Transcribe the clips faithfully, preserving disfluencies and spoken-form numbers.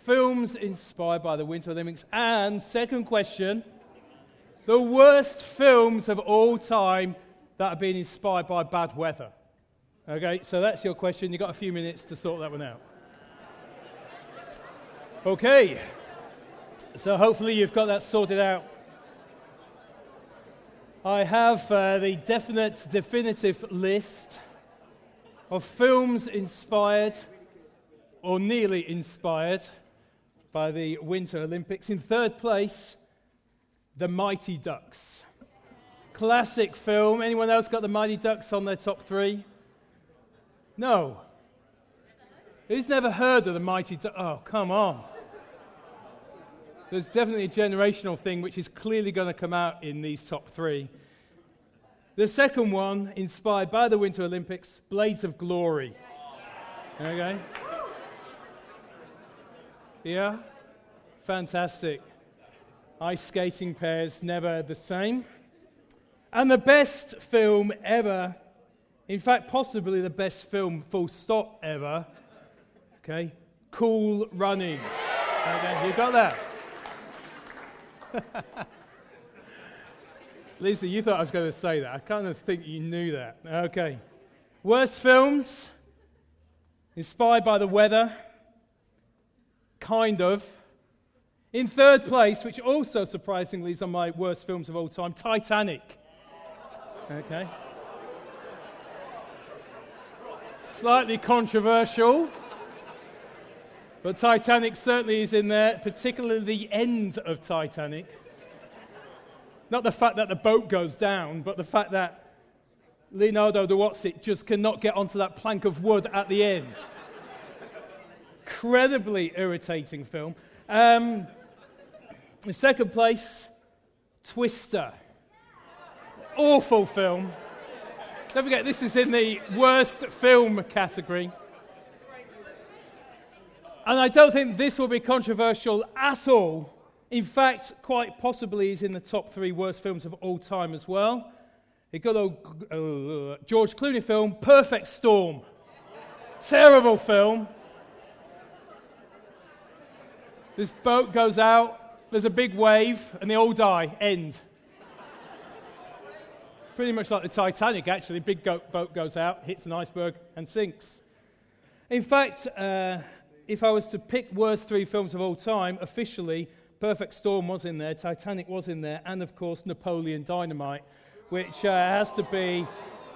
films inspired by the Winter Olympics. And second question, the worst films of all time that have been inspired by bad weather. Okay, so that's your question. You've got a few minutes to sort that one out. Okay, so hopefully you've got that sorted out. I have uh, the definite, definitive list of films inspired, or nearly inspired, by the Winter Olympics. In third place, The Mighty Ducks. Classic film. Anyone else got The Mighty Ducks on their top three? No. Who's never heard of The Mighty Ducks? Oh, come on. There's definitely a generational thing which is clearly going to come out in these top three. The second one, inspired by the Winter Olympics, Blades of Glory. Okay? Yeah? Fantastic. Ice skating pairs, never the same. And the best film ever, in fact, possibly the best film, full stop, ever, okay? Cool Runnings. Okay, you got that? Lisa, you thought I was going to say that. I kind of think you knew that. Okay. Worst films, inspired by the weather, kind of. In third place, which also surprisingly is on my worst films of all time, Titanic. Okay. Slightly controversial, but Titanic certainly is in there, particularly the end of Titanic. Not the fact that the boat goes down, but the fact that Leonardo da Whatsit just cannot get onto that plank of wood at the end. Incredibly irritating film. Um, in second place, Twister. Awful film. Don't forget, this is in the worst film category. And I don't think this will be controversial at all. In fact, quite possibly is in the top three worst films of all time as well. A good old uh, George Clooney film, Perfect Storm. Terrible film. This boat goes out, there's a big wave, and they all die. End. Pretty much like the Titanic, actually. Big go- boat goes out, hits an iceberg, and sinks. In fact, uh, if I was to pick worst three films of all time, officially, Perfect Storm was in there, Titanic was in there, and of course Napoleon Dynamite, which uh, has to be...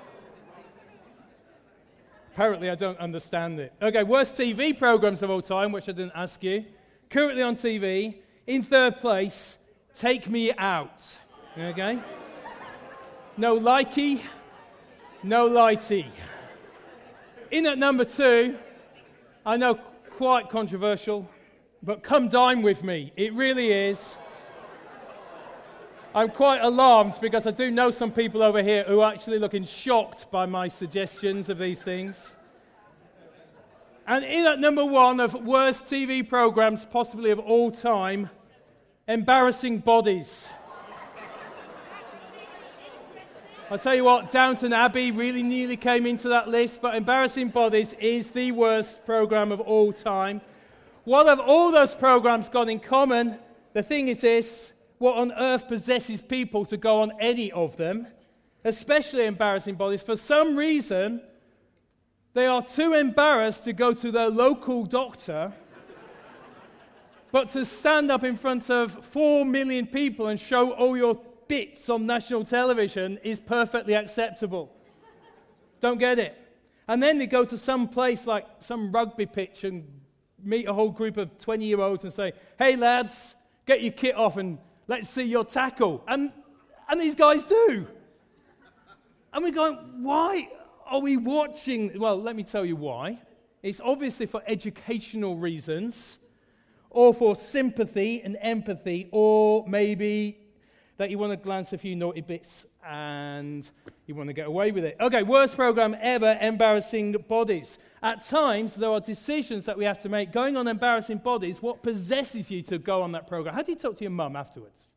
Apparently I don't understand it. Okay, worst T V programs of all time, which I didn't ask you. Currently on T V, in third place, Take Me Out. Okay? No likey, no lighty. In at number two, I know quite controversial, but Come Dine With Me. It really is. I'm quite alarmed because I do know some people over here who are actually looking shocked by my suggestions of these things. And in at number one of worst T V programs possibly of all time, Embarrassing Bodies. I'll tell you what, Downton Abbey really nearly came into that list, but Embarrassing Bodies is the worst program of all time. What have all those programs got in common? The thing is this, what on earth possesses people to go on any of them, especially Embarrassing Bodies? For some reason, they are too embarrassed to go to their local doctor, but to stand up in front of four million people and show all your bits on national television is perfectly acceptable. Don't get it. And then they go to some place like some rugby pitch and meet a whole group of twenty-year-olds and say, hey lads, get your kit off and let's see your tackle. And and these guys do. And we're going, why are we watching? Well, let me tell you why. It's obviously for educational reasons, or for sympathy and empathy, or maybe that you want to glance a few naughty bits and you want to get away with it. Okay, worst program ever, Embarrassing Bodies. At times, there are decisions that we have to make. Going on Embarrassing Bodies, what possesses you to go on that program? How do you talk to your mum afterwards?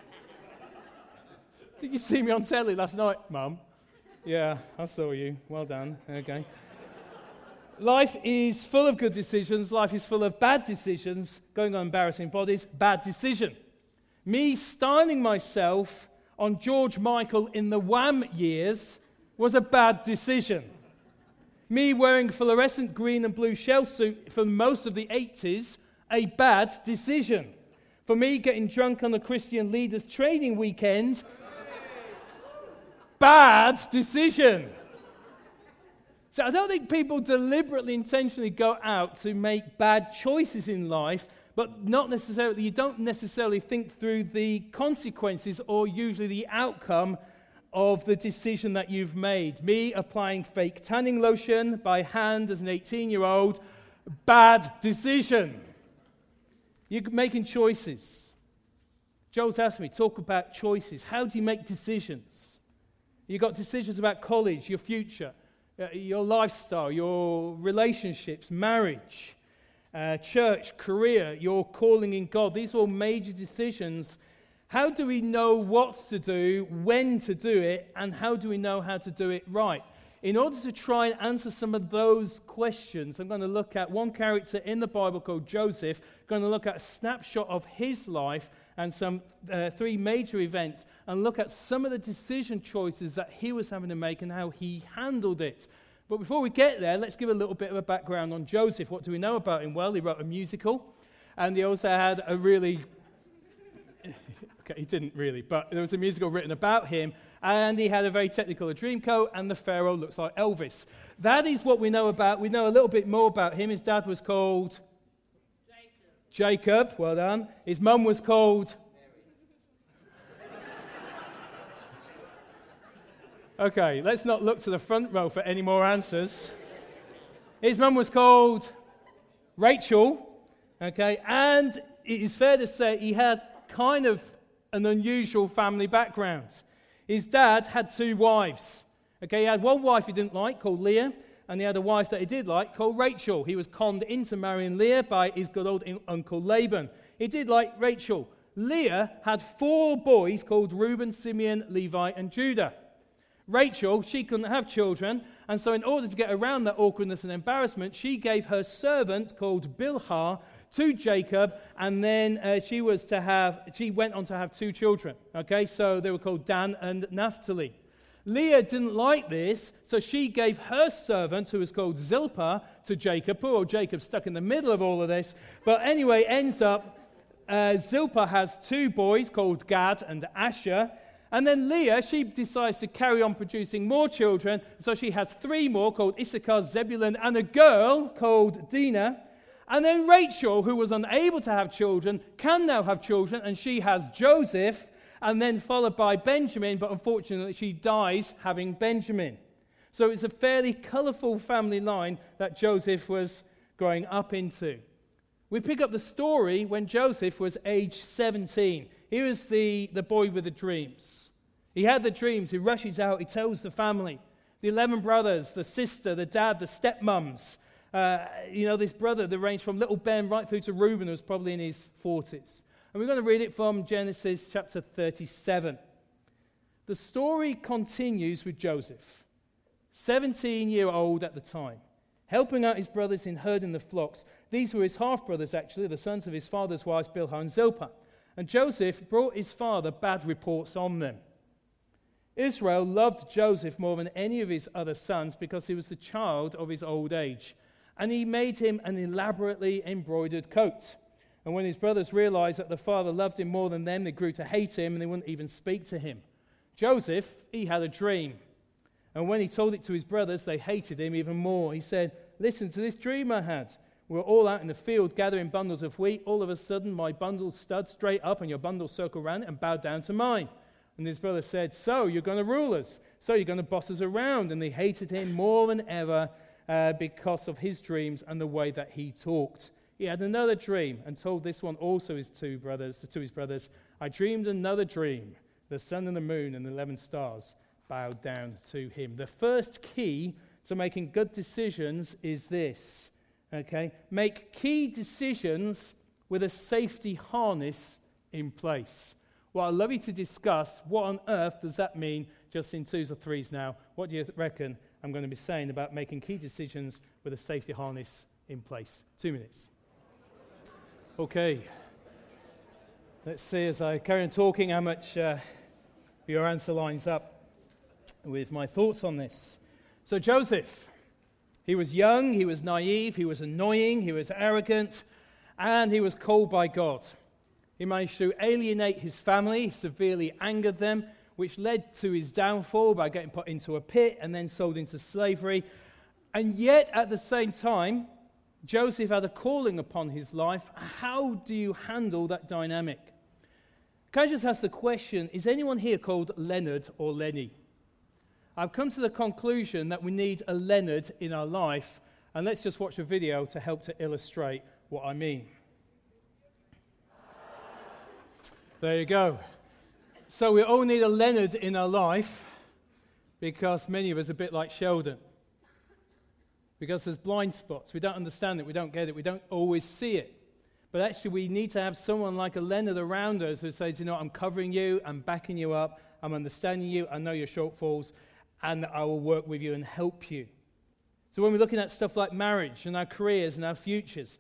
Did you see me on telly last night, Mum? Yeah, I saw you. Well done. Okay. Life is full of good decisions. Life is full of bad decisions. Going on embarrassing bodies, bad decision. Me styling myself on George Michael in the Wham years was a bad decision. Me wearing fluorescent green and blue shell suit for most of the eighties, a bad decision. For me getting drunk on the Christian Leaders training weekend, bad decision. So I don't think people deliberately, intentionally go out to make bad choices in life, but not necessarily, you don't necessarily think through the consequences or usually the outcome of the decision that you've made. Me applying fake tanning lotion by hand as an eighteen-year-old, bad decision. You're making choices. Joel's asked me, talk about choices. How do you make decisions? You've got decisions about college, your future, uh, your lifestyle, your relationships, marriage, uh, church, career, your calling in God. These are all major decisions. How do we know what to do, when to do it, and how do we know how to do it right? In order to try and answer some of those questions, I'm going to look at one character in the Bible called Joseph. I'm going to look at a snapshot of his life and some uh, three major events, and look at some of the decision choices that he was having to make and how he handled it. But before we get there, let's give a little bit of a background on Joseph. What do we know about him? Well, he wrote a musical, and he also had a really... Okay, he didn't really, but there was a musical written about him, and he had a very technical dream coat, and the Pharaoh looks like Elvis. That is what we know about. We know a little bit more about him. His dad was called... Jacob. Jacob, well done. His mum was called... Okay, let's not look to the front row for any more answers. His mum was called Rachel, okay, and it is fair to say he had kind of an unusual family background. His dad had two wives. Okay, he had one wife he didn't like called Leah, and he had a wife that he did like called Rachel. He was conned into marrying Leah by his good old uncle Laban. He did like Rachel. Leah had four boys called Reuben, Simeon, Levi, and Judah. Rachel, she couldn't have children, and so in order to get around that awkwardness and embarrassment, she gave her servant called Bilhah to Jacob, and then uh, she was to have, she went on to have two children. Okay, so they were called Dan and Naphtali. Leah didn't like this, so she gave her servant, who was called Zilpah, to Jacob. Poor old Jacob stuck in the middle of all of this. But anyway, ends up, uh, Zilpah has two boys called Gad and Asher. And then Leah, she decides to carry on producing more children, so she has three more called Issachar, Zebulun, and a girl called Dinah. And then Rachel, who was unable to have children, can now have children, and she has Joseph, and then followed by Benjamin, but unfortunately she dies having Benjamin. So it's a fairly colourful family line that Joseph was growing up into. We pick up the story when Joseph was age seventeen. He was the, the boy with the dreams. He had the dreams. He rushes out. He tells the family, the eleven brothers, the sister, the dad, the stepmums. Uh, you know, this brother that ranged from little Ben right through to Reuben, who was probably in his forties. And we're going to read it from Genesis chapter thirty-seven. The story continues with Joseph, seventeen-year-old at the time, helping out his brothers in herding the flocks. These were his half-brothers, actually, the sons of his father's wives, Bilhah and Zilpah. And Joseph brought his father bad reports on them. Israel loved Joseph more than any of his other sons because he was the child of his old age. And he made him an elaborately embroidered coat. And when his brothers realized that the father loved him more than them, they grew to hate him and they wouldn't even speak to him. Joseph, he had a dream. And when he told it to his brothers, they hated him even more. He said, listen to this dream I had. We're all out in the field gathering bundles of wheat. All of a sudden, my bundle stood straight up and your bundle circled around it and bowed down to mine. And his brother said, so you're going to rule us. So you're going to boss us around. And they hated him more than ever uh, because of his dreams and the way that he talked. He had another dream and told this one also his two brothers, to his brothers, I dreamed another dream. The sun and the moon and the eleven stars bowed down to him. The first key to making good decisions is this. Okay, make key decisions with a safety harness in place. Well, I'd love you to discuss what on earth does that mean just in twos or threes now. What do you reckon? I'm going to be saying about making key decisions with a safety harness in place. Two minutes. Okay. Let's see as I carry on talking how much uh, your answer lines up with my thoughts on this. So Joseph, he was young, he was naive, he was annoying, he was arrogant, and he was called by God. He managed to alienate his family, severely angered them, which led to his downfall by getting put into a pit and then sold into slavery. And yet, at the same time, Joseph had a calling upon his life. How do you handle that dynamic? Can I just ask the question, is anyone here called Leonard or Lenny? I've come to the conclusion that we need a Leonard in our life, and let's just watch a video to help to illustrate what I mean. There you go. So we all need a Leonard in our life, because many of us are a bit like Sheldon. Because there's blind spots. We don't understand it, we don't get it, we don't always see it. But actually we need to have someone like a Leonard around us who says, you know, I'm covering you, I'm backing you up, I'm understanding you, I know your shortfalls, and I will work with you and help you. So when we're looking at stuff like marriage and our careers and our futures,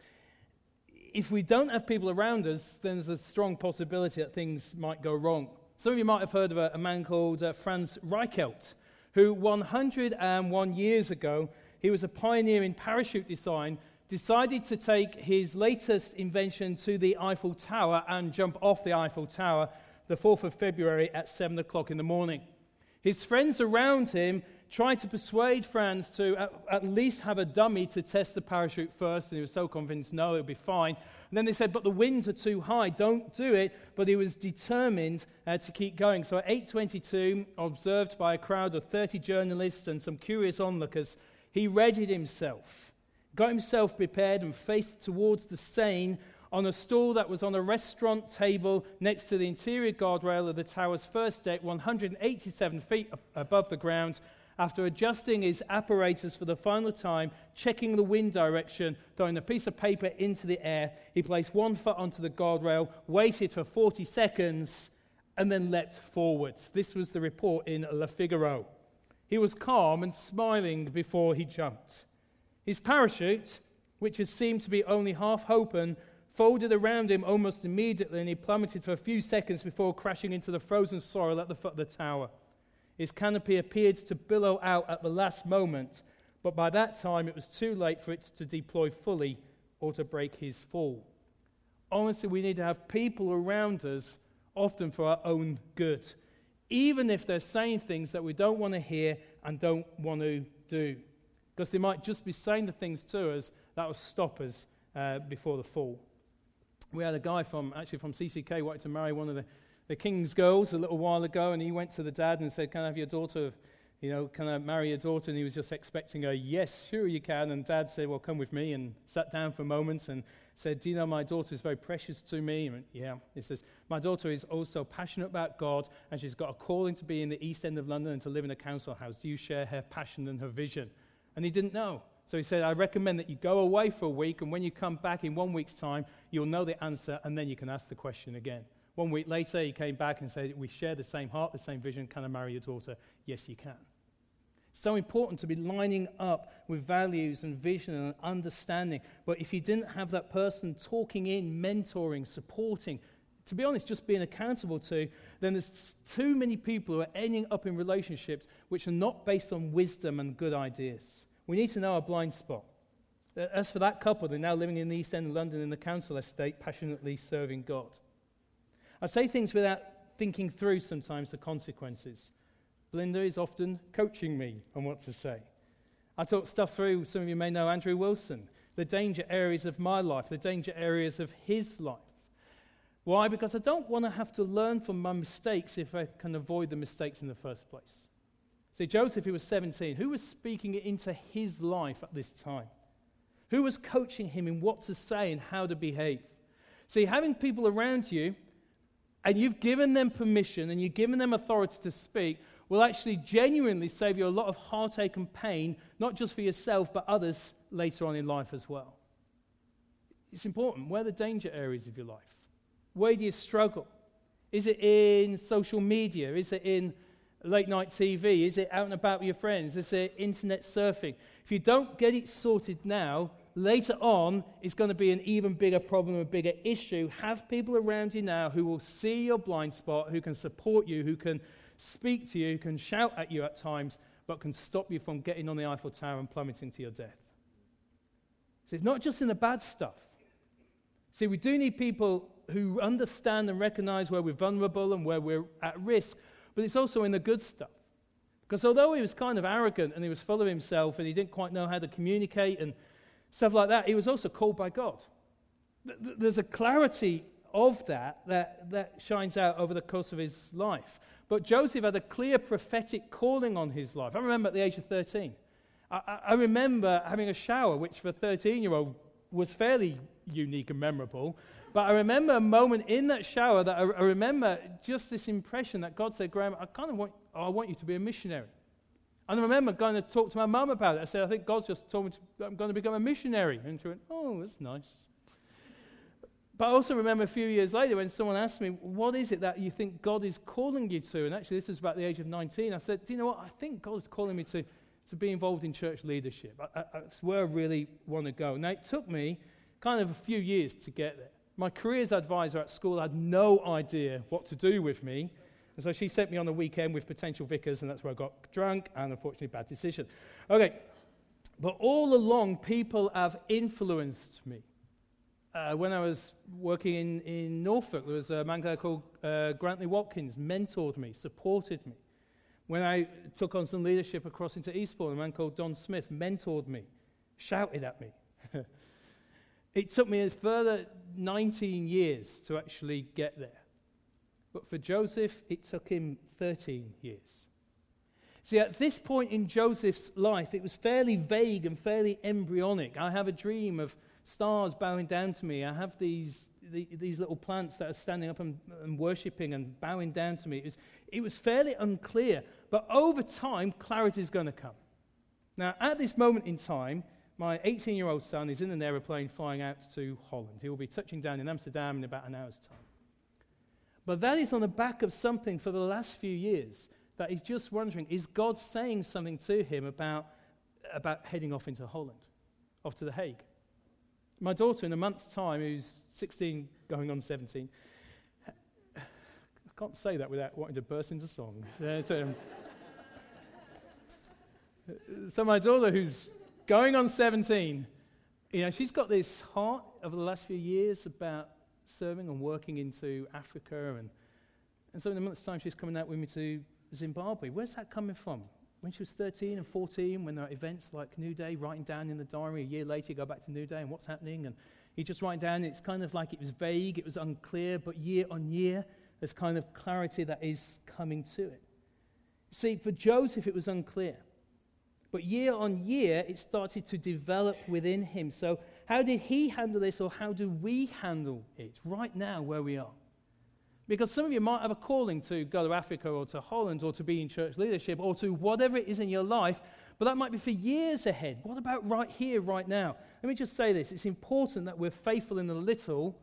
if we don't have people around us, then there's a strong possibility that things might go wrong. Some of you might have heard of a, a man called uh, Franz Reichelt, who one hundred one years ago, he was a pioneer in parachute design, decided to take his latest invention to the Eiffel Tower and jump off the Eiffel Tower the fourth of February at seven o'clock in the morning. His friends around him tried to persuade Franz to at, at least have a dummy to test the parachute first, and he was so convinced, no, it'll be fine. And then they said, but the winds are too high, don't do it. But he was determined uh, to keep going. So at eight twenty-two, observed by a crowd of thirty journalists and some curious onlookers, he readied himself, got himself prepared and faced towards the Seine on a stool that was on a restaurant table next to the interior guardrail of the tower's first deck, one hundred eighty-seven feet above the ground. After adjusting his apparatus for the final time, checking the wind direction, throwing a piece of paper into the air, he placed one foot onto the guardrail, waited for forty seconds, and then leapt forwards. This was the report in Le Figaro. He was calm and smiling before he jumped. His parachute, which had seemed to be only half open, folded around him almost immediately, and he plummeted for a few seconds before crashing into the frozen soil at the foot of the tower. His canopy appeared to billow out at the last moment, but by that time it was too late for it to deploy fully or to break his fall. Honestly, we need to have people around us, often for our own good, even if they're saying things that we don't want to hear and don't want to do, because they might just be saying the things to us that will stop us uh, before the fall. We had a guy from, actually from C C K, wanted to marry one of the the king's girls a little while ago, and he went to the dad and said, can I have your daughter, you know, can I marry your daughter? And he was just expecting a yes, sure you can. And dad said, well, come with me, and sat down for a moment and said, do you know, my daughter is very precious to me? And yeah. He says, my daughter is also passionate about God, and she's got a calling to be in the East End of London and to live in a council house. Do you share her passion and her vision? And he didn't know. So he said, I recommend that you go away for a week, and when you come back in one week's time, you'll know the answer, and then you can ask the question again. One week later, he came back and said, we share the same heart, the same vision. Can I marry your daughter? Yes, you can. It's so important to be lining up with values and vision and understanding. But if you didn't have that person talking in, mentoring, supporting, to be honest, just being accountable to, then there's too many people who are ending up in relationships which are not based on wisdom and good ideas. We need to know our blind spot. As for that couple, they're now living in the East End of London in the council estate, passionately serving God. I say things without thinking through sometimes the consequences. Belinda is often coaching me on what to say. I talk stuff through, some of you may know Andrew Wilson, the danger areas of my life, the danger areas of his life. Why? Because I don't want to have to learn from my mistakes if I can avoid the mistakes in the first place. See, Joseph, he was seventeen. Who was speaking into his life at this time? Who was coaching him in what to say and how to behave? See, having people around you, and you've given them permission and you've given them authority to speak, will actually genuinely save you a lot of heartache and pain, not just for yourself, but others later on in life as well. It's important. Where are the danger areas of your life? Where do you struggle? Is it in social media? Is it in late night T V? Is it out and about with your friends? Is it internet surfing? If you don't get it sorted now, later on, it's going to be an even bigger problem, a bigger issue. Have people around you now who will see your blind spot, who can support you, who can speak to you, who can shout at you at times, but can stop you from getting on the Eiffel Tower and plummeting to your death. So it's not just in the bad stuff. See, we do need people who understand and recognize where we're vulnerable and where we're at risk, but it's also in the good stuff. Because although he was kind of arrogant and he was full of himself and he didn't quite know how to communicate and stuff like that, he was also called by God. There's a clarity of that, that that shines out over the course of his life. But Joseph had a clear prophetic calling on his life. I remember at the age of thirteen. I, I remember having a shower, which for a thirteen-year-old was fairly unique and memorable. But I remember a moment in that shower that I, I remember just this impression that God said, Graham, I kind of want, oh, I want you to be a missionary. And I remember going to talk to my mum about it. I said, I think God's just told me to, I'm going to become a missionary. And she went, oh, that's nice. But I also remember a few years later when someone asked me, what is it that you think God is calling you to? And actually, this was about the age of nineteen. I said, do you know what? I think God is calling me to, to be involved in church leadership. I, I, that's where I really want to go. Now, it took me kind of a few years to get there. My careers advisor at school had no idea what to do with me. And so she sent me on a weekend with potential vicars, and that's where I got drunk, and unfortunately, bad decision. Okay, but all along, people have influenced me. Uh, when I was working in, in Norfolk, there was a man there called uh, Grantley Watkins, mentored me, supported me. When I took on some leadership across into Eastbourne, a man called Don Smith mentored me, shouted at me. It took me a further nineteen years to actually get there. But for Joseph, it took him thirteen years. See, at this point in Joseph's life, it was fairly vague and fairly embryonic. I have a dream of stars bowing down to me. I have these the, these little plants that are standing up and, and worshipping and bowing down to me. It was, it was fairly unclear. But over time, clarity is going to come. Now, at this moment in time, my eighteen-year-old son is in an aeroplane flying out to Holland. He will be touching down in Amsterdam in about an hour's time. But that is on the back of something for the last few years that he's just wondering, is God saying something to him about, about heading off into Holland, off to The Hague? My daughter, in a month's time, who's sixteen going on seventeen, I can't say that without wanting to burst into song. So my daughter, who's going on seventeen, you know, she's got this heart over the last few years about serving and working into Africa. And, and so in a month's time, she's coming out with me to Zimbabwe. Where's that coming from? When she was thirteen and fourteen, when there are events like New Day, writing down in the diary, a year later you go back to New Day and what's happening, and you just write down, it's kind of like it was vague, it was unclear, but year on year, there's kind of clarity that is coming to it. See, for Joseph, it was unclear. But year on year, it started to develop within him. So how did he handle this, or how do we handle it right now where we are? Because some of you might have a calling to go to Africa or to Holland or to be in church leadership or to whatever it is in your life, but that might be for years ahead. What about right here, right now? Let me just say this. It's important that we're faithful in the little,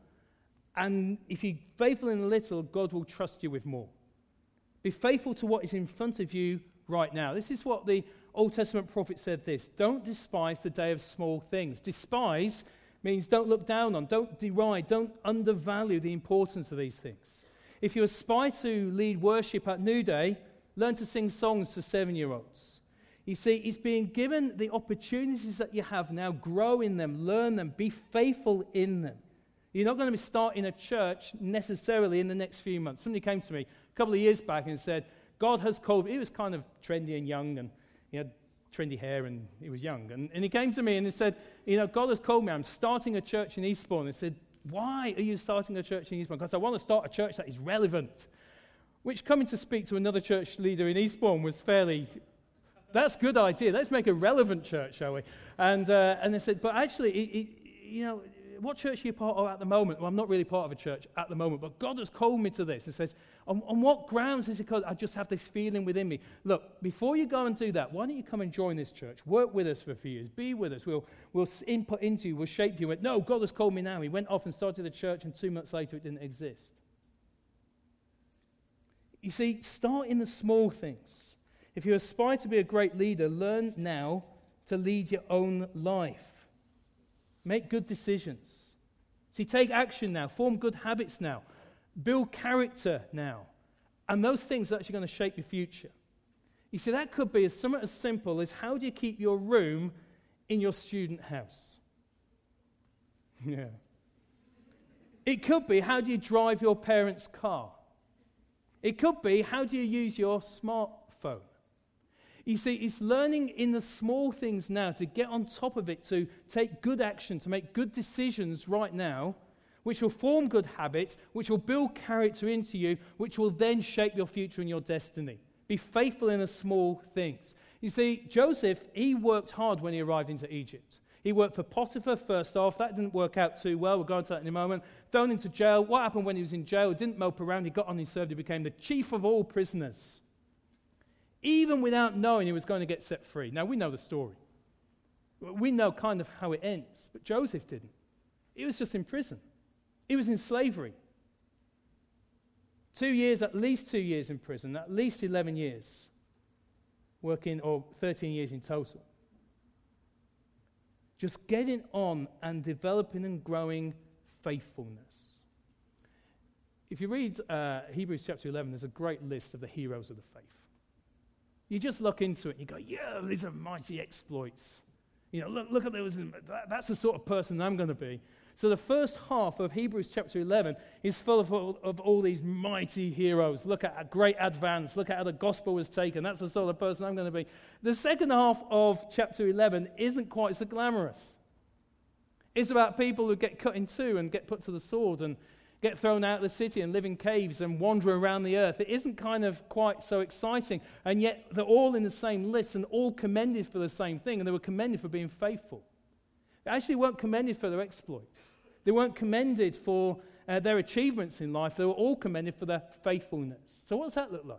and if you're faithful in the little, God will trust you with more. Be faithful to what is in front of you right now. This is what the Old Testament prophet said this: don't despise the day of small things. Despise means don't look down on, don't deride, don't undervalue the importance of these things. If you aspire to lead worship at New Day, learn to sing songs to seven-year-olds. You see, it's being given the opportunities that you have now, grow in them, learn them, be faithful in them. You're not going to be starting a church necessarily in the next few months. Somebody came to me a couple of years back and said, God has called me. He was kind of trendy and young, and he had trendy hair, and he was young. And, and he came to me and he said, you know, God has called me. I'm starting a church in Eastbourne. I said, why are you starting a church in Eastbourne? Because I want to start a church that is relevant. Which, coming to speak to another church leader in Eastbourne, was fairly, that's a good idea. Let's make a relevant church, shall we? And uh, and they said, but actually, it, it, you know, what church are you part of at the moment? Well, I'm not really part of a church at the moment, but God has called me to this. He says, on, on what grounds is it called? I just have this feeling within me. Look, before you go and do that, why don't you come and join this church? Work with us for a few years. Be with us. We'll, we'll input into you. We'll shape you. Went, no, God has called me now. He went off and started a church, and two months later it didn't exist. You see, start in the small things. If you aspire to be a great leader, learn now to lead your own life. Make good decisions. See, take action now. Form good habits now. Build character now. And those things are actually going to shape your future. You see, that could be as something as simple as how do you keep your room in your student house? Yeah. It could be how do you drive your parents' car? It could be how do you use your smartphone? You see, it's learning in the small things now to get on top of it, to take good action, to make good decisions right now, which will form good habits, which will build character into you, which will then shape your future and your destiny. Be faithful in the small things. You see, Joseph, he worked hard when he arrived into Egypt. He worked for Potiphar first off. That didn't work out too well. We'll go into that in a moment. Thrown into jail. What happened when he was in jail? He didn't mope around. He got on, he served. He became the chief of all prisoners. Even without knowing he was going to get set free. Now, we know the story. We know kind of how it ends. But Joseph didn't. He was just in prison. He was in slavery. Two years, at least two years in prison, at least eleven years working, or thirteen years in total. Just getting on and developing and growing faithfulness. If you read uh, Hebrews chapter eleven, there's a great list of the heroes of the faith. You just look into it and you go, yeah, these are mighty exploits. You know, look, look at those. That, that's the sort of person I'm going to be. So the first half of Hebrews chapter eleven is full of, of all these mighty heroes. Look at a great advance. Look at how the gospel was taken. That's the sort of person I'm going to be. The second half of chapter eleven isn't quite so glamorous. It's about people who get cut in two and get put to the sword and get thrown out of the city and live in caves and wander around the earth. It isn't kind of quite so exciting. And yet they're all in the same list and all commended for the same thing. And they were commended for being faithful. They actually weren't commended for their exploits. They weren't commended for uh, their achievements in life. They were all commended for their faithfulness. So what does that look like?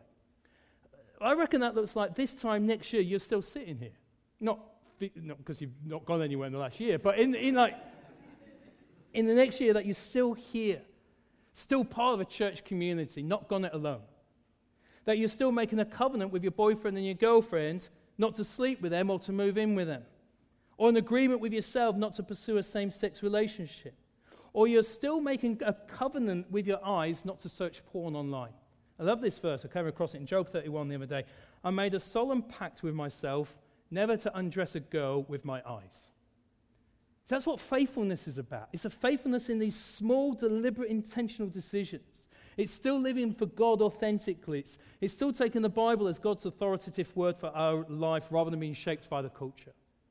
I reckon that looks like this time next year you're still sitting here. Not, not because you've not gone anywhere in the last year, but in, in like in the next year that you're still here, still part of a church community, not gone it alone. That you're still making a covenant with your boyfriend and your girlfriend not to sleep with them or to move in with them. Or an agreement with yourself not to pursue a same-sex relationship. Or you're still making a covenant with your eyes not to search porn online. I love this verse. I came across it in Job thirty-one the other day. I made a solemn pact with myself never to undress a girl with my eyes. That's what faithfulness is about. It's a faithfulness in these small, deliberate, intentional decisions. It's still living for God authentically. It's, it's still taking the Bible as God's authoritative word for our life rather than being shaped by the culture.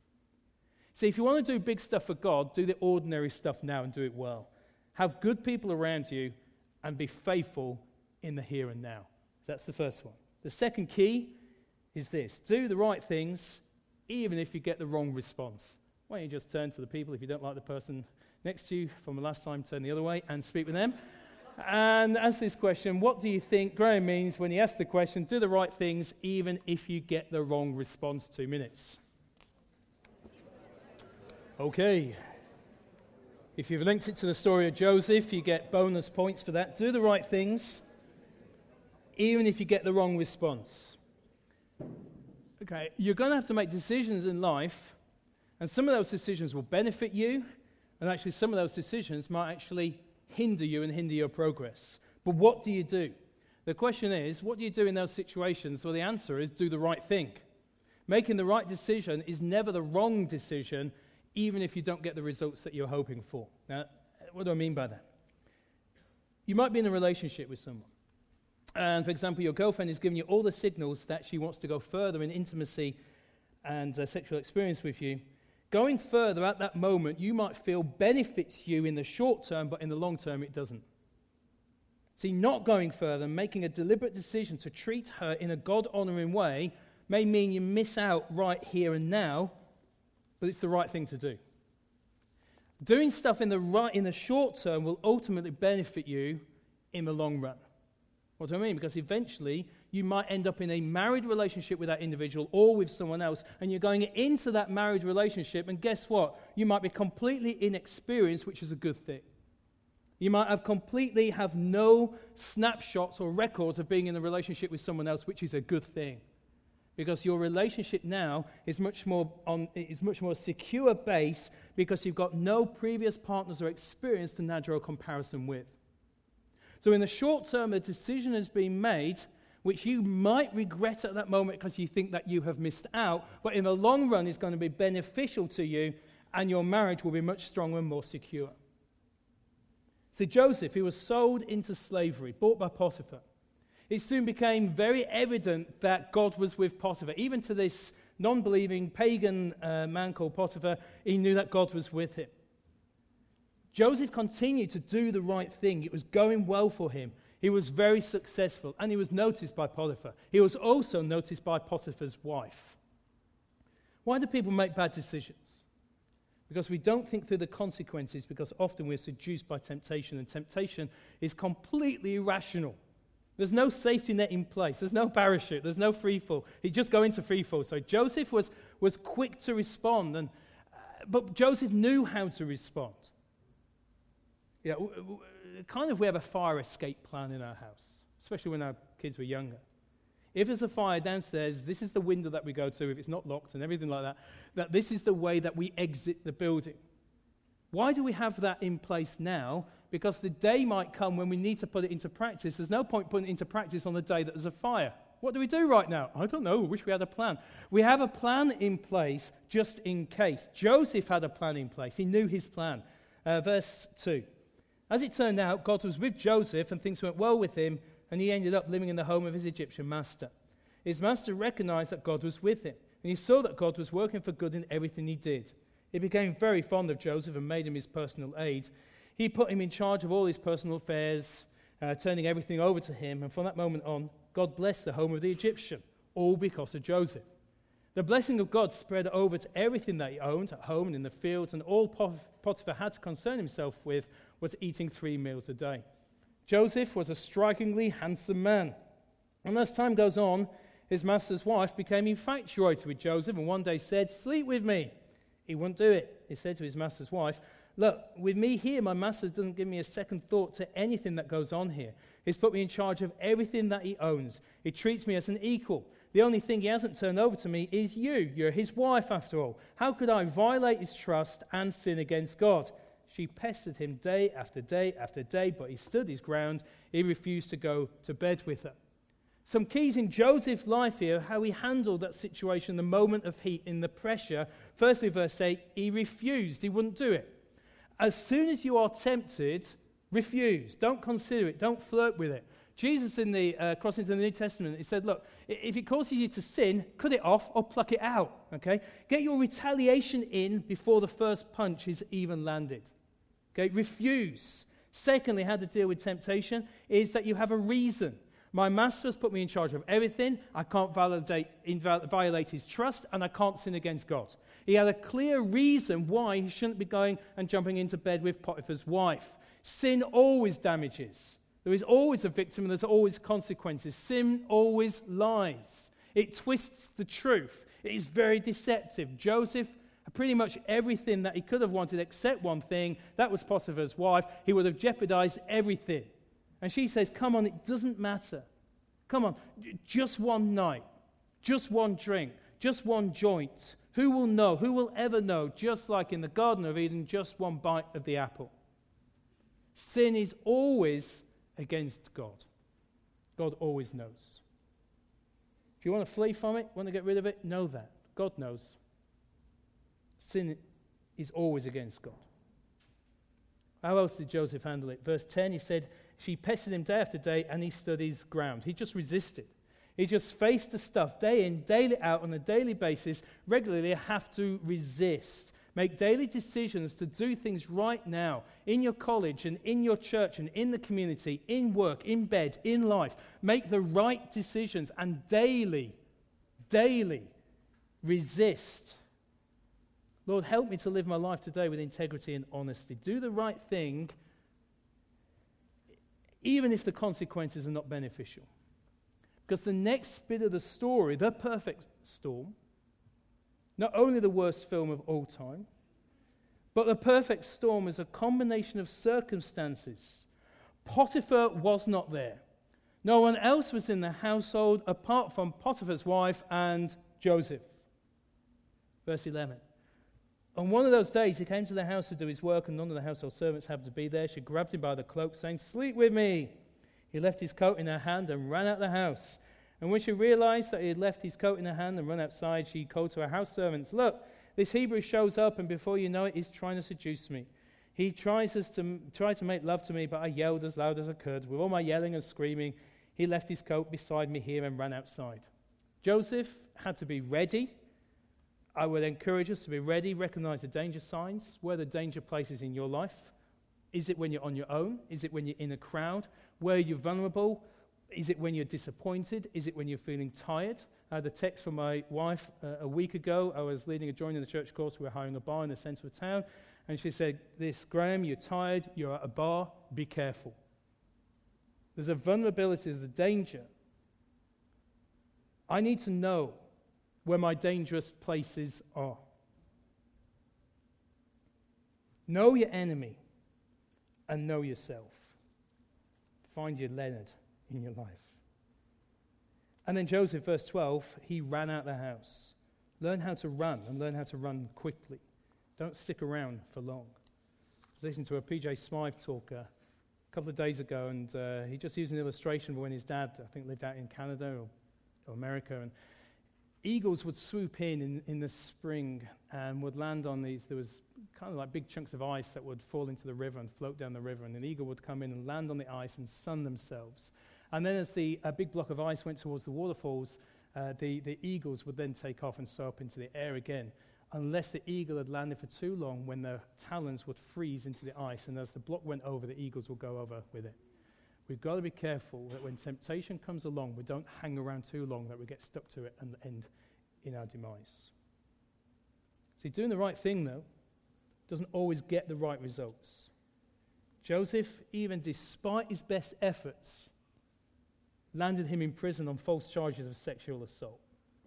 See, if you want to do big stuff for God, do the ordinary stuff now and do it well. Have good people around you and be faithful in the here and now. That's the first one. The second key is this. Do the right things even if you get the wrong response. Why don't you just turn to the people, if you don't like the person next to you from the last time, turn the other way and speak with them. And ask this question, what do you think Graham means when he asks the question, do the right things even if you get the wrong response? Two minutes. Okay. If you've linked it to the story of Joseph, you get bonus points for that. Do the right things, even if you get the wrong response. Okay, you're going to have to make decisions in life, and some of those decisions will benefit you, and actually some of those decisions might actually hinder you and hinder your progress. But what do you do? The question is, what do you do in those situations? Well, the answer is do the right thing. Making the right decision is never the wrong decision, even if you don't get the results that you're hoping for. Now, what do I mean by that? You might be in a relationship with someone. And, for example, your girlfriend is giving you all the signals that she wants to go further in intimacy and uh, sexual experience with you. Going further at that moment, you might feel benefits you in the short term, but in the long term, it doesn't. See, not going further, making a deliberate decision to treat her in a God-honoring way may mean you miss out right here and now, but it's the right thing to do. Doing stuff in the right in the short term will ultimately benefit you in the long run. What do I mean? Because eventually you might end up in a married relationship with that individual or with someone else, and you're going into that married relationship, and guess what? You might be completely inexperienced, which is a good thing. You might have completely have no snapshots or records of being in a relationship with someone else, which is a good thing. Because your relationship now is much more on is much more secure base because you've got no previous partners or experience to now draw a comparison with. So in the short term, a decision has been made which you might regret at that moment because you think that you have missed out, but in the long run is going to be beneficial to you, and your marriage will be much stronger and more secure. So Joseph, he was sold into slavery, bought by Potiphar. It soon became very evident that God was with Potiphar. Even to this non-believing pagan uh, man called Potiphar, he knew that God was with him. Joseph continued to do the right thing. It was going well for him. He was very successful, and he was noticed by Potiphar. He was also noticed by Potiphar's wife. Why do people make bad decisions? Because we don't think through the consequences, because often we're seduced by temptation, and temptation is completely irrational. There's no safety net in place. There's no parachute. There's no free fall. He just go into free fall. So Joseph was, was quick to respond, and uh, but Joseph knew how to respond. Yeah, w- w- kind of we have a fire escape plan in our house, especially when our kids were younger. If there's a fire downstairs, this is the window that we go to if it's not locked and everything like that, that this is the way that we exit the building. Why do we have that in place now? Because the day might come when we need to put it into practice. There's no point putting it into practice on the day that there's a fire. What do we do right now? I don't know. I wish we had a plan. We have a plan in place just in case. Joseph had a plan in place. He knew his plan. Uh, verse two. As it turned out, God was with Joseph and things went well with him, and he ended up living in the home of his Egyptian master. His master recognized that God was with him, and he saw that God was working for good in everything he did. He became very fond of Joseph and made him his personal aide. He put him in charge of all his personal affairs, uh, turning everything over to him, and from that moment on, God blessed the home of the Egyptian, all because of Joseph. The blessing of God spread over to everything that he owned, at home and in the fields, and all Potiphar had to concern himself with was eating three meals a day. Joseph was a strikingly handsome man. And as time goes on, his master's wife became infatuated with Joseph and one day said, "Sleep with me." He wouldn't do it. He said to his master's wife, "Look, with me here, my master doesn't give me a second thought to anything that goes on here. He's put me in charge of everything that he owns. He treats me as an equal. The only thing he hasn't turned over to me is you. You're his wife, after all. How could I violate his trust and sin against God?" She pestered him day after day after day, but he stood his ground. He refused to go to bed with her. Some keys in Joseph's life here, how he handled that situation, the moment of heat, in the pressure. Firstly, verse eight, he refused. He wouldn't do it. As soon as you are tempted, refuse. Don't consider it. Don't flirt with it. Jesus, in the uh, crossing to the New Testament, he said, look, if it causes you to sin, cut it off or pluck it out, okay? Get your retaliation in before the first punch is even landed. Okay, refuse. Secondly, how to deal with temptation is that you have a reason. My master has put me in charge of everything. I can't validate, inval- violate his trust, and I can't sin against God. He had a clear reason why he shouldn't be going and jumping into bed with Potiphar's wife. Sin always damages. There is always a victim, and there's always consequences. Sin always lies. It twists the truth. It is very deceptive. Joseph, pretty much everything that he could have wanted except one thing, that was Potiphar's wife. He would have jeopardized everything. And she says, come on, it doesn't matter. Come on, just one night, just one drink, just one joint. Who will know? Who will ever know? Just like in the Garden of Eden, just one bite of the apple. Sin is always against God. God always knows. If you want to flee from it, want to get rid of it, know that. God knows. Sin is always against God. How else did Joseph handle it? Verse ten, he said, she pestered him day after day, and he stood his ground. He just resisted. He just faced the stuff day in, daily out, on a daily basis, regularly have to resist. Make daily decisions to do things right now, in your college and in your church and in the community, in work, in bed, in life. Make the right decisions and daily, daily resist. Lord, help me to live my life today with integrity and honesty. Do the right thing, even if the consequences are not beneficial. Because the next bit of the story, the perfect storm, not only the worst film of all time, But the perfect storm is a combination of circumstances. Potiphar was not there. No one else was in the household apart from Potiphar's wife and Joseph. Verse eleven. On one of those days, he came to the house to do his work, and none of the household servants happened to be there. She grabbed him by the cloak, saying, "Sleep with me." He left his coat in her hand and ran out of the house. And when she realized that he had left his coat in her hand and run outside, she called to her house servants, "Look, this Hebrew shows up, and before you know it, he's trying to seduce me. He tries us to try to make love to me, but I yelled as loud as I could. With all my yelling and screaming, he left his coat beside me here and ran outside." Joseph had to be ready. I would encourage us to be ready, recognize the danger signs. Where are the danger places in your life? Is it when you're on your own? Is it when you're in a crowd? Where are you vulnerable? Is it when you're disappointed? Is it when you're feeling tired? I had a text from my wife uh, a week ago. I was leading a joining the church course. We were hiring a bar in the centre of town. And she said, "This, Graham, you're tired. You're at a bar. Be careful." There's a vulnerability, there's a danger. I need to know where my dangerous places are. Know your enemy and know yourself. Find your Leonard in your life. And then Joseph, verse twelve, he ran out of the house. Learn how to run and learn how to run quickly. Don't stick around for long. I was listening to a P J Smythe talk uh, a couple of days ago, and uh, he just used an illustration of when his dad, I think, lived out in Canada or, or America, and eagles would swoop in, in in the spring and would land on these. There was kind of like big chunks of ice that would fall into the river and float down the river, and an eagle would come in and land on the ice and sun themselves. And then as the a big block of ice went towards the waterfalls, uh, the, the eagles would then take off and soar up into the air again, unless the eagle had landed for too long, when the talons would freeze into the ice, and as the block went over, the eagles would go over with it. We've got to be careful that when temptation comes along, we don't hang around too long, that we get stuck to it and end in our demise. See, doing the right thing, though, doesn't always get the right results. Joseph, even despite his best efforts, landed him in prison on false charges of sexual assault.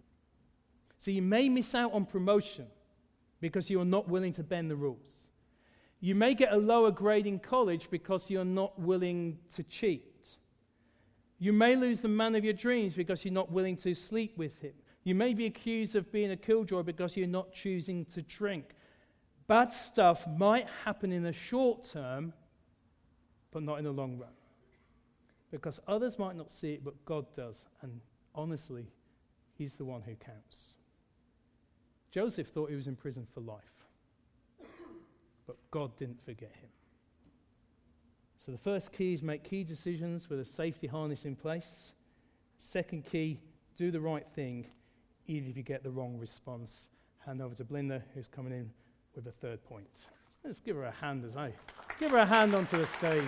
So you may miss out on promotion because you are not willing to bend the rules. You may get a lower grade in college because you're not willing to cheat. You may lose the man of your dreams because you're not willing to sleep with him. You may be accused of being a killjoy because you're not choosing to drink. Bad stuff might happen in the short term, but not in the long run. Because others might not see it, but God does. And honestly, he's the one who counts. Joseph thought he was in prison for life. But God didn't forget him. So the first key is make key decisions with a safety harness in place. Second key, do the right thing, even if you get the wrong response. Hand over to Belinda, who's coming in with the third point. Let's give her a hand as I give her a hand onto the stage.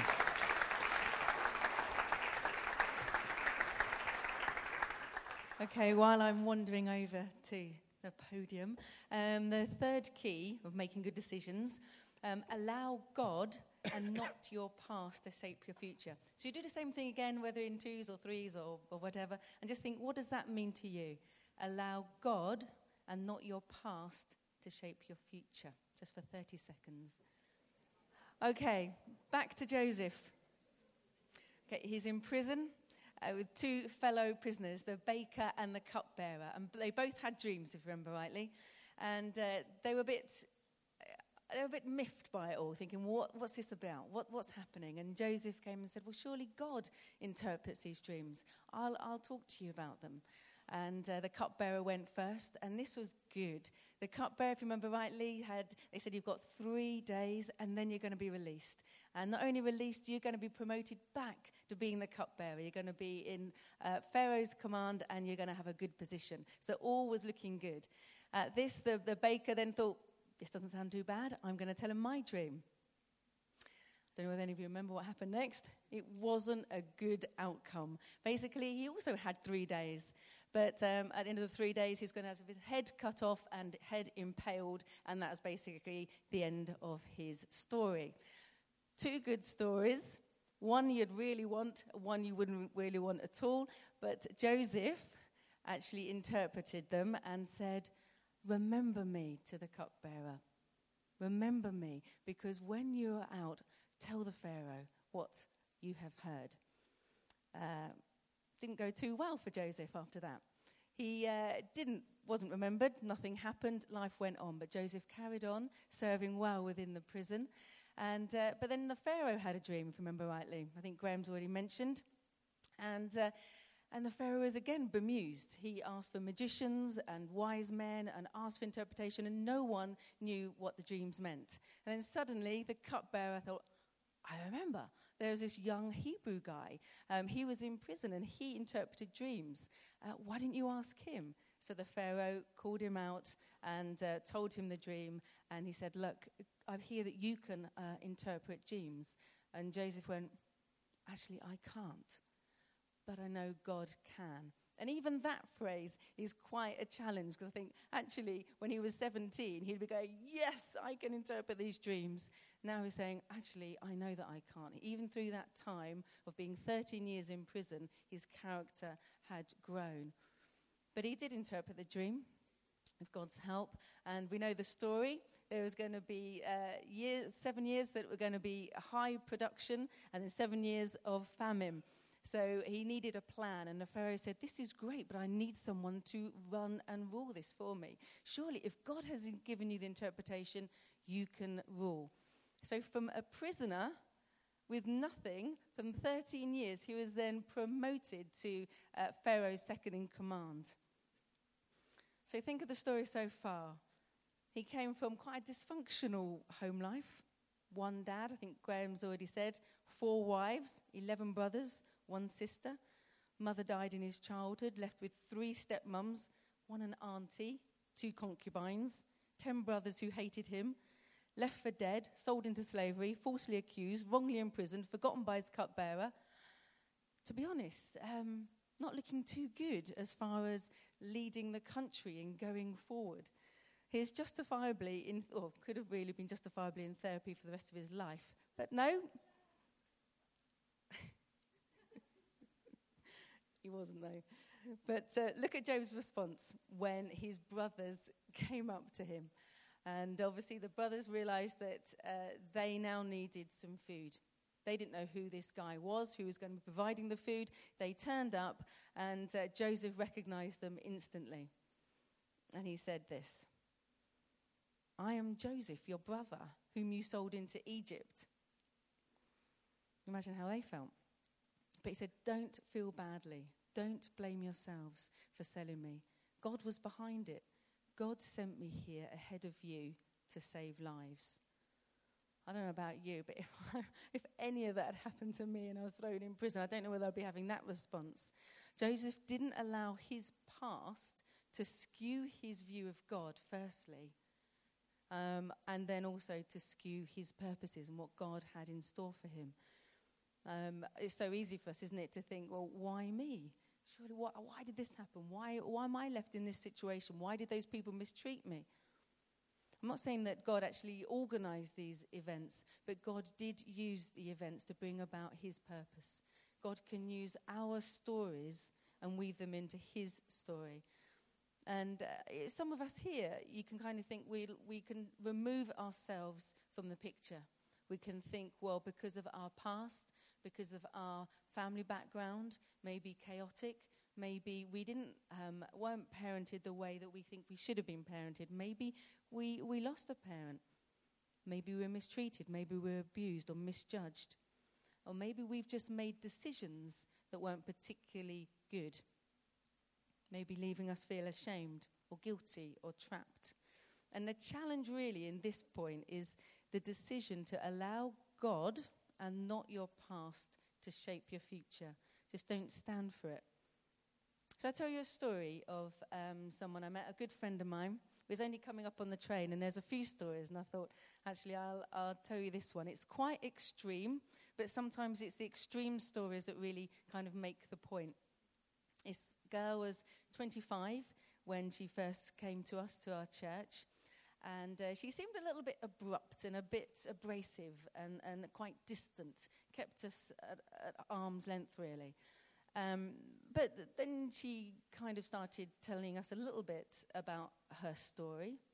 Okay, while I'm wandering over to the podium, um, the third key of making good decisions, um, allow God and not your past to shape your future. So you do the same thing again, whether in twos or threes or, or whatever, and just think, what does that mean to you? Allow God and not your past to shape your future. Just for thirty seconds. Okay, back to Joseph. Okay, he's in prison uh, with two fellow prisoners, the baker and the cupbearer, and they both had dreams, if you remember rightly, and uh, they were a bit. They were a bit miffed by it all, thinking, what, what's this about? What, what's happening? And Joseph came and said, well, surely God interprets these dreams. I'll, I'll talk to you about them. And uh, the cupbearer went first, and this was good. The cupbearer, if you remember rightly, had they said you've got three days, and then you're going to be released. And not only released, you're going to be promoted back to being the cupbearer. You're going to be in uh, Pharaoh's command, and you're going to have a good position. So all was looking good. At this, the, the baker then thought, this doesn't sound too bad. I'm going to tell him my dream. I don't know whether any of you remember what happened next. It wasn't a good outcome. Basically, he also had three days. But um, at the end of the three days, he's going to have his head cut off and head impaled. And that was basically the end of his story. Two good stories. One you'd really want, one you wouldn't really want at all. But Joseph actually interpreted them and said, remember me to the cupbearer. Remember me, because when you are out, tell the Pharaoh what you have heard. Uh, didn't go too well for Joseph after that. He uh, didn't, wasn't remembered, nothing happened, life went on. But Joseph carried on, serving well within the prison. And uh, but then the Pharaoh had a dream, if you remember rightly. I think Graham's already mentioned. And uh, and the Pharaoh is again bemused. He asked for magicians and wise men and asked for interpretation, and no one knew what the dreams meant. And then suddenly the cupbearer thought, I remember, there was this young Hebrew guy. Um, he was in prison and he interpreted dreams. Uh, why didn't you ask him? So the Pharaoh called him out and uh, told him the dream. And he said, look, I hear that you can uh, interpret dreams. And Joseph went, actually, I can't. But I know God can. And even that phrase is quite a challenge, because I think actually when he was seventeen, he'd be going, yes, I can interpret these dreams. Now he's saying, actually, I know that I can't. Even through that time of being thirteen years in prison, his character had grown. But he did interpret the dream with God's help. And we know the story. There was going to be uh, years, seven years that were going to be high production, and then seven years of famine. So he needed a plan, and the Pharaoh said, this is great, but I need someone to run and rule this for me. Surely, if God has given you the interpretation, you can rule. So from a prisoner with nothing, from thirteen years, he was then promoted to uh, Pharaoh's second in command. So think of the story so far. He came from quite a dysfunctional home life. One dad, I think Graham's already said, four wives, eleven brothers, one sister. Mother died in his childhood, left with three stepmums, one an auntie, two concubines, ten brothers who hated him, left for dead, sold into slavery, falsely accused, wrongly imprisoned, forgotten by his cupbearer. To be honest, um, not looking too good as far as leading the country and going forward. He's justifiably, in, or could have really been justifiably in therapy for the rest of his life. But no, he wasn't though. But uh, look at Job's response when his brothers came up to him. And obviously the brothers realized that uh, they now needed some food. They didn't know who this guy was, who was going to be providing the food. They turned up, and uh, Joseph recognized them instantly. And he said this, I am Joseph, your brother, whom you sold into Egypt. Imagine how they felt. But he said, don't feel badly. Don't blame yourselves for selling me. God was behind it. God sent me here ahead of you to save lives. I don't know about you, but if, I, if any of that had happened to me and I was thrown in prison, I don't know whether I'd be having that response. Joseph didn't allow his past to skew his view of God, firstly, um, and then also to skew his purposes and what God had in store for him. Um, it's so easy for us, isn't it, to think, well, why me? Surely, why, why did this happen? Why, why am I left in this situation? Why did those people mistreat me? I'm not saying that God actually organized these events, but God did use the events to bring about his purpose. God can use our stories and weave them into his story. And uh, some of us here, you can kind of think we we can remove ourselves from the picture. We can think, well, because of our past, because of our family background, maybe chaotic, maybe we didn't um, weren't parented the way that we think we should have been parented. Maybe we, we lost a parent. Maybe we were mistreated. Maybe we were abused or misjudged. Or maybe we've just made decisions that weren't particularly good. Maybe leaving us feel ashamed or guilty or trapped. And the challenge really in this point is the decision to allow God and not your past to shape your future. Just don't stand for it. So I'll tell you a story of um, someone I met, a good friend of mine, who was only coming up on the train, and there's a few stories, and I thought, actually, I'll, I'll tell you this one. It's quite extreme, but sometimes it's the extreme stories that really kind of make the point. This girl was twenty-five when she first came to us, to our church, and uh, she seemed a little bit abrupt and a bit abrasive and, and quite distant, kept us at, at arm's length, really. Um, but th- then she kind of started telling us a little bit about her story.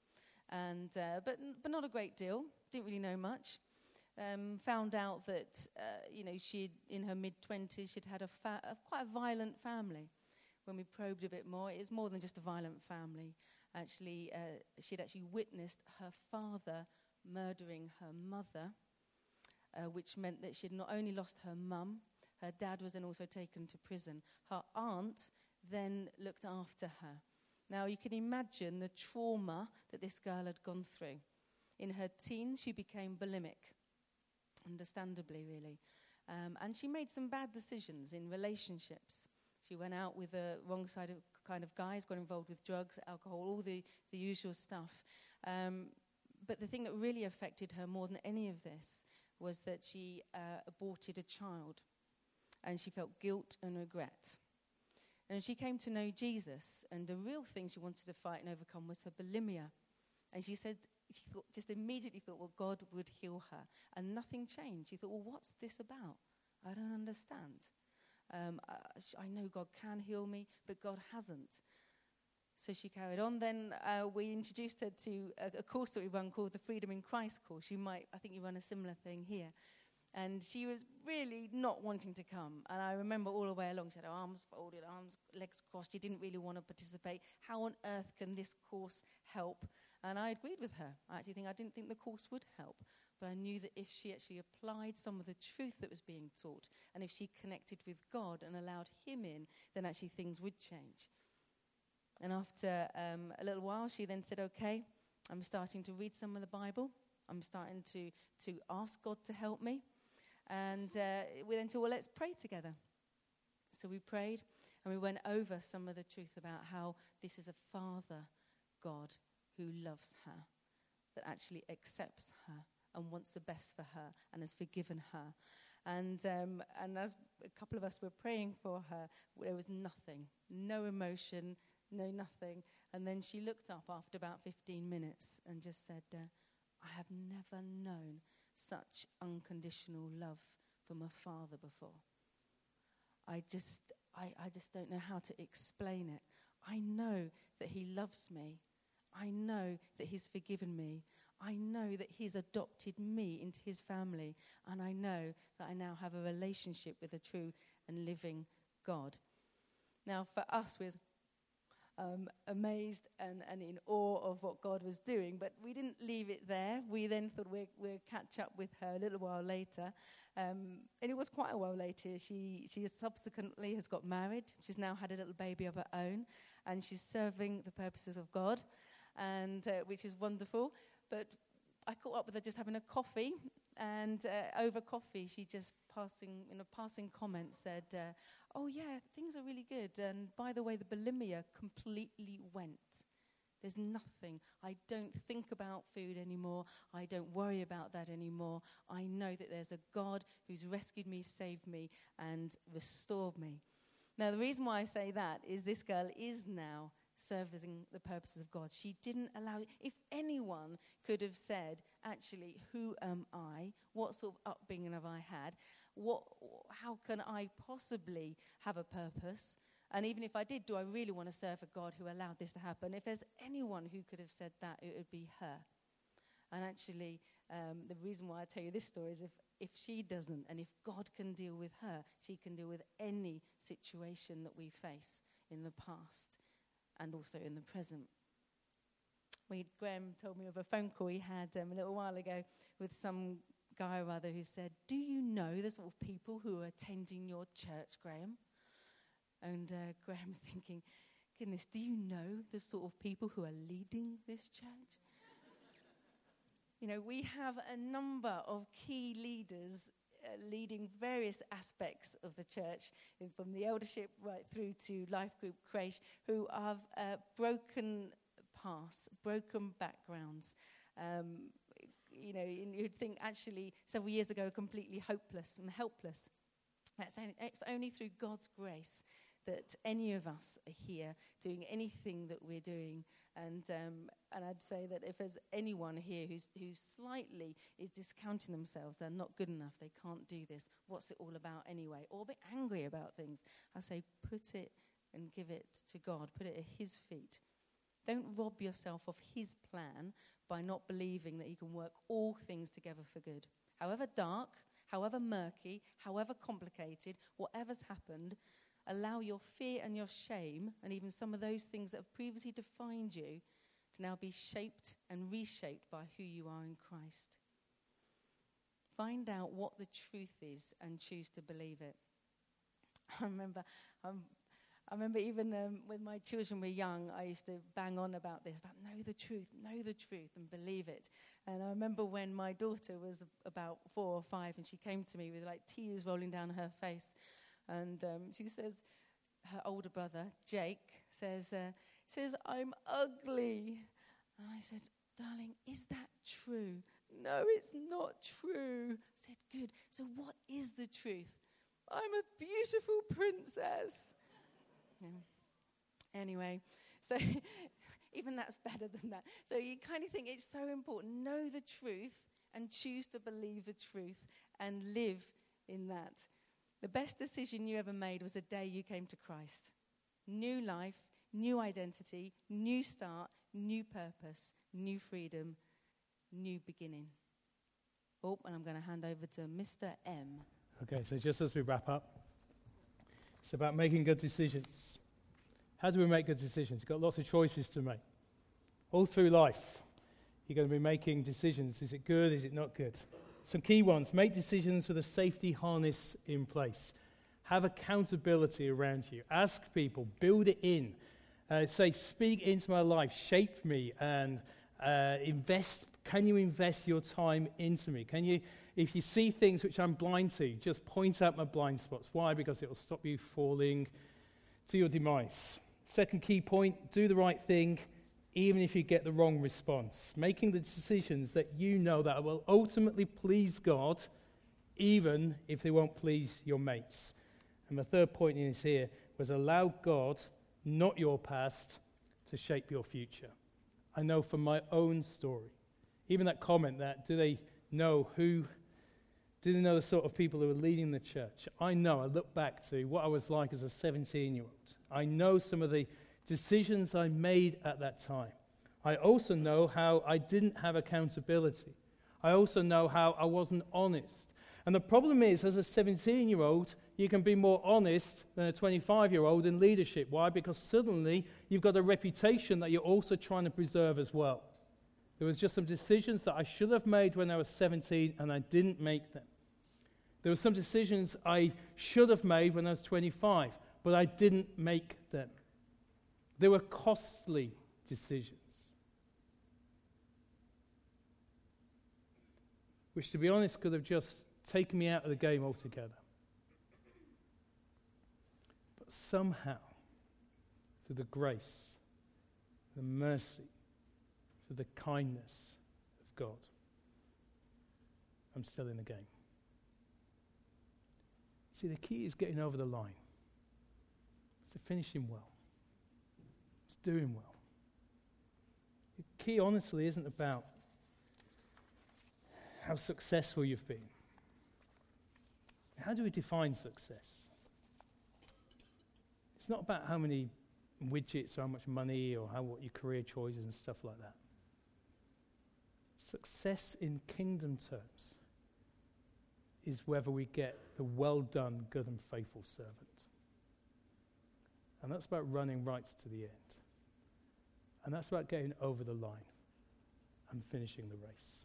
and uh, but but not a great deal. Didn't really know much. Um, found out that uh, you know she in her mid twenties she'd had a, fa- a quite a violent family. When we probed a bit more, it was more than just a violent family. Actually, uh, she'd actually witnessed her father murdering her mother, uh, which meant that she'd not only lost her mum, her dad was then also taken to prison. Her aunt then looked after her. Now, you can imagine the trauma that this girl had gone through. In her teens, she became bulimic, understandably, really. Um, and she made some bad decisions in relationships. She went out with the wrong side of kind of guys, got involved with drugs, alcohol, all the, the usual stuff. Um, but the thing that really affected her more than any of this was that she uh, aborted a child. And she felt guilt and regret. And she came to know Jesus, and the real thing she wanted to fight and overcome was her bulimia. And she said, she thought, just immediately thought, well, God would heal her. And nothing changed. She thought, well, what's this about? I don't understand. Um, I, I know God can heal me, but God hasn't. So she carried on. Then uh, we introduced her to a, a course that we run called the Freedom in Christ course. You might, I think you run a similar thing here. And she was really not wanting to come. And I remember all the way along, she had her arms folded, arms, legs crossed. She didn't really want to participate. How on earth can this course help? And I agreed with her. I actually think I didn't think the course would help. But I knew that if she actually applied some of the truth that was being taught, and if she connected with God and allowed him in, then actually things would change. And after um, a little while, she then said, okay, I'm starting to read some of the Bible. I'm starting to, to ask God to help me. And uh, we then said, well, let's pray together. So we prayed, and we went over some of the truth about how this is a Father God who loves her, that actually accepts her and wants the best for her and has forgiven her. And um, and as a couple of us were praying for her, there was nothing, no emotion, no nothing. And then she looked up after about fifteen minutes and just said, uh, I have never known such unconditional love from a father before. I just, I, I just don't know how to explain it. I know that he loves me. I know that he's forgiven me. I know that he's adopted me into his family. And I know that I now have a relationship with a true and living God. Now, for us, we're um, amazed and, and in awe of what God was doing. But we didn't leave it there. We then thought we'd, we'd catch up with her a little while later. Um, and it was quite a while later. She, she subsequently has got married. She's now had a little baby of her own. And she's serving the purposes of God, and uh, which is wonderful. But I caught up with her just having a coffee, and uh, over coffee, she just passing, in a passing comment said, uh, oh yeah, things are really good. And by the way, the bulimia completely went. There's nothing. I don't think about food anymore. I don't worry about that anymore. I know that there's a God who's rescued me, saved me, and restored me. Now, the reason why I say that is this girl is now serving the purposes of God. She didn't allow, if anyone could have said, actually, who am I? What sort of upbringing have I had? What, how can I possibly have a purpose? And even if I did, do I really want to serve a God who allowed this to happen? If there's anyone who could have said that, it would be her. And actually, um, the reason why I tell you this story is if, if she doesn't, and if God can deal with her, she can deal with any situation that we face in the past and also in the present. We, Graham told me of a phone call he had um, a little while ago with some guy or other who said, do you know the sort of people who are attending your church, Graham? And uh, Graham's thinking, goodness, do you know the sort of people who are leading this church? You know, we have a number of key leaders uh, leading various aspects of the church, from the eldership right through to life group creche, who have uh, broken paths, broken backgrounds. Um, you know, you'd think actually several years ago completely hopeless and helpless. It's only, it's only through God's grace that any of us are here doing anything that we're doing. And um, and I'd say that if there's anyone here who's who slightly is discounting themselves, they're not good enough, they can't do this, what's it all about anyway, or a bit angry about things, I say put it and give it to God, put it at his feet, Don't rob yourself of his plan by not believing that he can work all things together for good. However dark, however murky, however complicated, whatever's happened, allow your fear and your shame, and even some of those things that have previously defined you, to now be shaped and reshaped by who you are in Christ. Find out what the truth is and choose to believe it. I remember, um, I remember even um, when my children were young, I used to bang on about this, about know the truth, know the truth, and believe it. And I remember when my daughter was about four or five, and she came to me with like tears rolling down her face, and um, she says, her older brother Jake says, uh, says I'm ugly, and I said, darling, is that true? No, it's not true. I said, good. So what is the truth? I'm a beautiful princess. Yeah. Anyway, so even that's better than that. So you kind of think it's so important. Know the truth and choose to believe the truth and live in that. The best decision you ever made was the day you came to Christ. New life, new identity, new start, new purpose, new freedom, new beginning. Oh, and I'm going to hand over to Mister M. Okay, so just as we wrap up, it's about making good decisions. How do we make good decisions? You've got lots of choices to make. All through life, you're going to be making decisions. Is it good? Is it not good? Some key ones. Make decisions with a safety harness in place. Have accountability around you. Ask people. Build it in. Uh, say, speak into my life. Shape me and uh, invest. Can you invest your time into me? Can you, if you see things which I'm blind to, just point out my blind spots. Why? Because it will stop you falling to your demise. Second key point, do the right thing, even if you get the wrong response. Making the decisions that you know that will ultimately please God, even if they won't please your mates. And the third point is here, was allow God, not your past, to shape your future. I know from my own story, even that comment that, do they know who, do they know the sort of people who are leading the church? I know, I look back to what I was like as a seventeen-year-old. I know some of the decisions I made at that time. I also know how I didn't have accountability. I also know how I wasn't honest. And the problem is, as a seventeen-year-old, you can be more honest than a twenty-five-year-old in leadership. Why? Because suddenly you've got a reputation that you're also trying to preserve as well. There was just some decisions that I should have made when I was seventeen, and I didn't make them. There were some decisions I should have made when I was twenty-five, but I didn't make them. They were costly decisions, which, to be honest, could have just taken me out of the game altogether. But somehow, through the grace, the mercy, through the kindness of God, I'm still in the game. See, the key is getting over the line. It's finishing well. It's doing well. The key, honestly, isn't about how successful you've been. How do we define success? It's not about how many widgets or how much money or how what your career choices and stuff like that. Success in kingdom terms is whether we get the well done, good and faithful servant. And that's about running right to the end. And that's about getting over the line and finishing the race.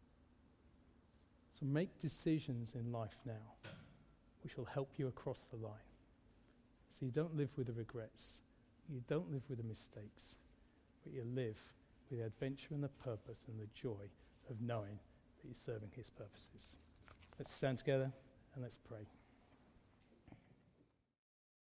So make decisions in life now which will help you across the line. So you don't live with the regrets. You don't live with the mistakes. But you live with the adventure and the purpose and the joy of knowing that you're serving his purposes. Let's stand together and let's pray.